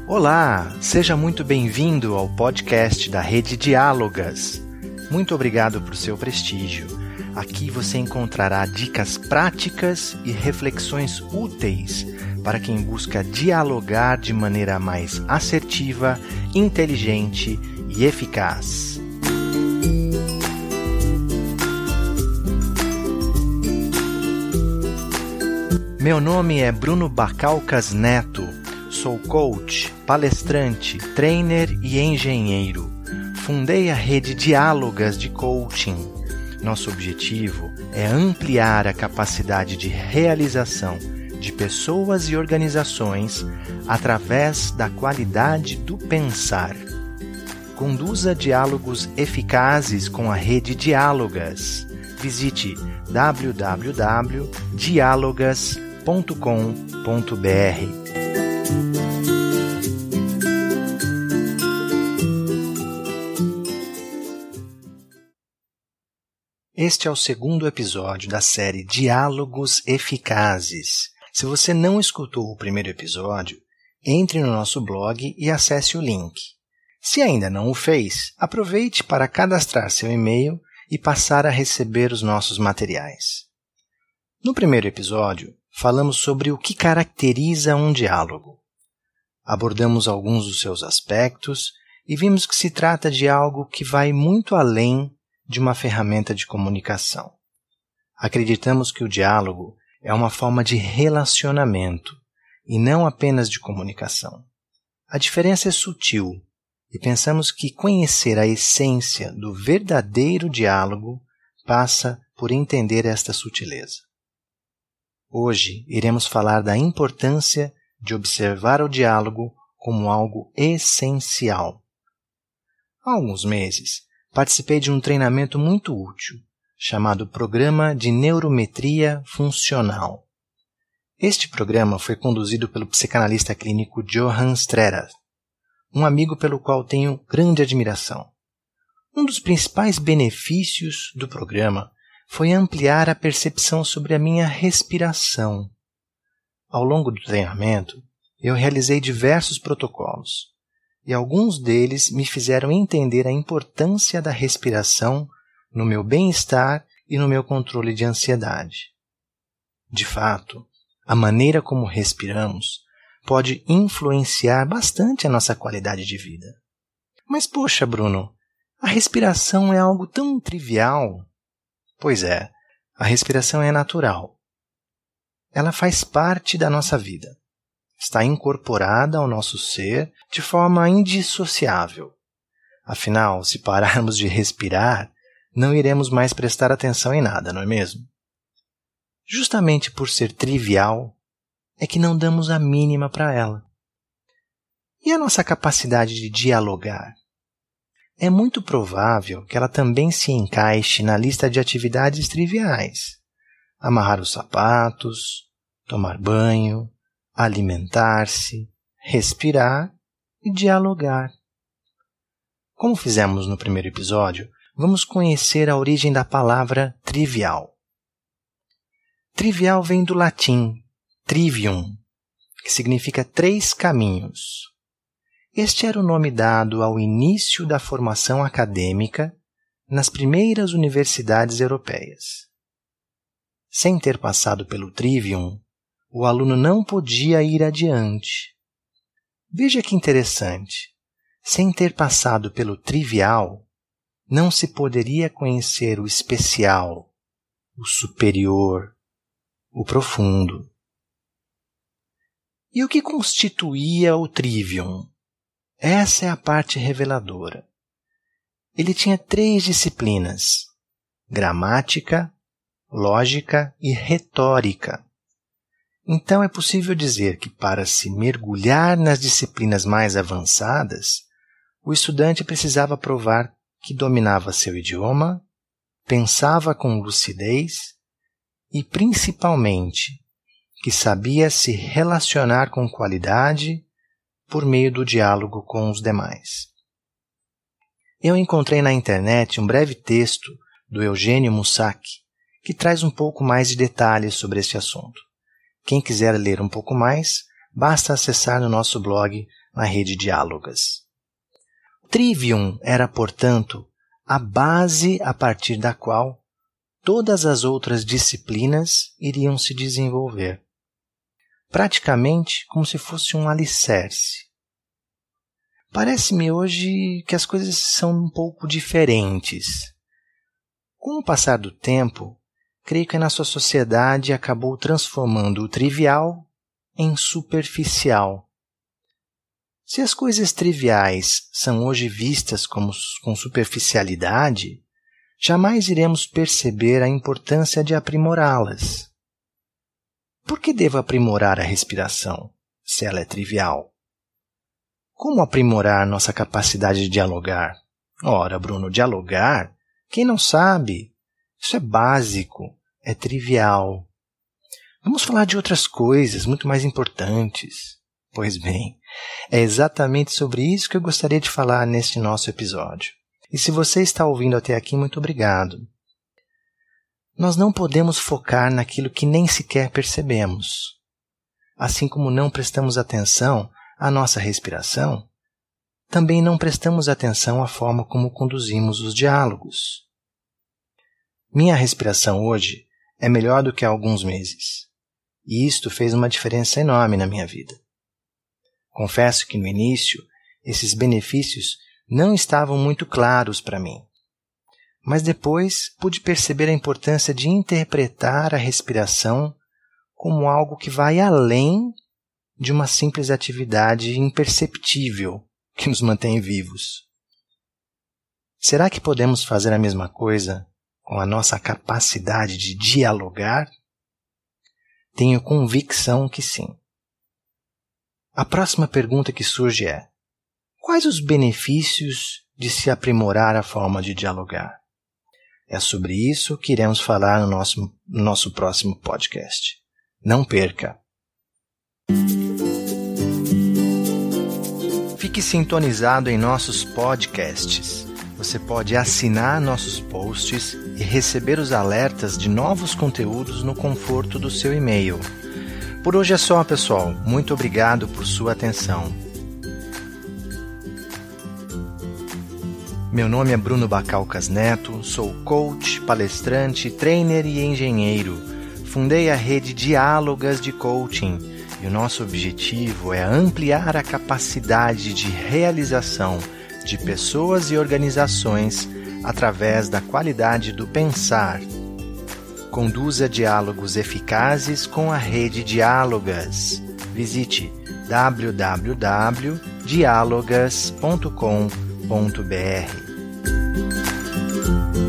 Olá, seja muito bem-vindo ao podcast da Rede Diálogas. Muito obrigado por seu prestígio. Aqui você encontrará dicas práticas e reflexões úteis para quem busca dialogar de maneira mais assertiva, inteligente e eficaz. Meu nome é Bruno Bacalcas Neto. Sou coach, palestrante, trainer e engenheiro. Fundei a Rede Diálogas de Coaching. Nosso objetivo é ampliar a capacidade de realização de pessoas e organizações através da qualidade do pensar. Conduza diálogos eficazes com a Rede Diálogas. Visite www.dialogas.com.br. Este é o segundo episódio da série Diálogos Eficazes. Se você não escutou o primeiro episódio, entre no nosso blog e acesse o link. Se ainda não o fez, aproveite para cadastrar seu e-mail e passar a receber os nossos materiais. No primeiro episódio, falamos sobre o que caracteriza um diálogo. Abordamos alguns dos seus aspectos e vimos que se trata de algo que vai muito além de uma ferramenta de comunicação. Acreditamos que o diálogo é uma forma de relacionamento e não apenas de comunicação. A diferença é sutil e pensamos que conhecer a essência do verdadeiro diálogo passa por entender esta sutileza. Hoje iremos falar da importância de observar o diálogo como algo essencial. Há alguns meses, participei de um treinamento muito útil, chamado Programa de Neurometria Funcional. Este programa foi conduzido pelo psicanalista clínico Johann Strehrer, um amigo pelo qual tenho grande admiração. Um dos principais benefícios do programa foi ampliar a percepção sobre a minha respiração. Ao longo do treinamento, eu realizei diversos protocolos, e alguns deles me fizeram entender a importância da respiração no meu bem-estar e no meu controle de ansiedade. De fato, a maneira como respiramos pode influenciar bastante a nossa qualidade de vida. Mas poxa, Bruno, a respiração é algo tão trivial. Pois é, a respiração é natural. Ela faz parte da nossa vida. Está incorporada ao nosso ser de forma indissociável. Afinal, se pararmos de respirar, não iremos mais prestar atenção em nada, não é mesmo? Justamente por ser trivial, é que não damos a mínima para ela. E a nossa capacidade de dialogar? É muito provável que ela também se encaixe na lista de atividades triviais. Amarrar os sapatos, tomar banho, alimentar-se, respirar e dialogar. Como fizemos no primeiro episódio, vamos conhecer a origem da palavra trivial. Trivial vem do latim trivium, que significa 3 caminhos. Este era o nome dado ao início da formação acadêmica nas primeiras universidades europeias. Sem ter passado pelo trivium, o aluno não podia ir adiante. Veja que interessante. Sem ter passado pelo trivial, não se poderia conhecer o especial, o superior, o profundo. E o que constituía o trivium? Essa é a parte reveladora. Ele tinha 3 disciplinas: gramática, lógica e retórica. Então é possível dizer que para se mergulhar nas disciplinas mais avançadas, o estudante precisava provar que dominava seu idioma, pensava com lucidez e, principalmente, que sabia se relacionar com qualidade por meio do diálogo com os demais. Eu encontrei na internet um breve texto do Eugênio Mussac, que traz um pouco mais de detalhes sobre este assunto. Quem quiser ler um pouco mais, basta acessar no nosso blog a rede Diálogas. O Trivium era, portanto, a base a partir da qual todas as outras disciplinas iriam se desenvolver. Praticamente como se fosse um alicerce. Parece-me hoje que as coisas são um pouco diferentes. Com o passar do tempo, creio que a nossa sociedade acabou transformando o trivial em superficial. Se as coisas triviais são hoje vistas com superficialidade, jamais iremos perceber a importância de aprimorá-las. Por que devo aprimorar a respiração, se ela é trivial? Como aprimorar nossa capacidade de dialogar? Ora, Bruno, dialogar? Quem não sabe? Isso é básico, é trivial. Vamos falar de outras coisas muito mais importantes. Pois bem, é exatamente sobre isso que eu gostaria de falar neste nosso episódio. E se você está ouvindo até aqui, muito obrigado. Nós não podemos focar naquilo que nem sequer percebemos. Assim como não prestamos atenção à nossa respiração, também não prestamos atenção à forma como conduzimos os diálogos. Minha respiração hoje é melhor do que há alguns meses. E isto fez uma diferença enorme na minha vida. Confesso que no início, esses benefícios não estavam muito claros para mim. Mas depois pude perceber a importância de interpretar a respiração como algo que vai além de uma simples atividade imperceptível que nos mantém vivos. Será que podemos fazer a mesma coisa com a nossa capacidade de dialogar? Tenho convicção que sim. A próxima pergunta que surge é: quais os benefícios de se aprimorar a forma de dialogar? É sobre isso que iremos falar no nosso próximo podcast. Não perca! Fique sintonizado em nossos podcasts. Você pode assinar nossos posts e receber os alertas de novos conteúdos no conforto do seu e-mail. Por hoje é só, pessoal. Muito obrigado por sua atenção. Meu nome é Bruno Bacalcas Neto, sou coach, palestrante, trainer e engenheiro. Fundei a rede Diálogas de Coaching e o nosso objetivo é ampliar a capacidade de realização de pessoas e organizações através da qualidade do pensar. Conduza diálogos eficazes com a rede Diálogas. Visite www.dialogas.com.br.